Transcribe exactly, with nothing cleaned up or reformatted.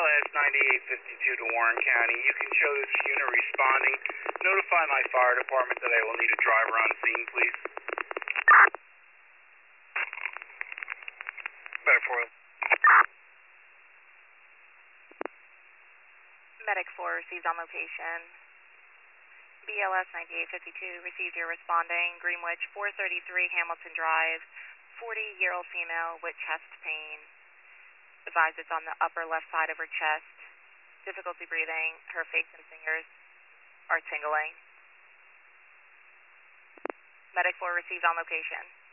L S ninety-eight fifty-two to Warren County. You can show this unit responding. Notify my fire department that I will need a driver on scene, please. Medic four. Medic four received on location. B L S ninety-eight fifty-two received your responding. Greenwich four thirty-three Hamilton Drive, forty-year-old female with chest pain. Advised it's on the upper left side of her chest. Difficulty breathing. Her face and fingers are tingling. Medic four received on location.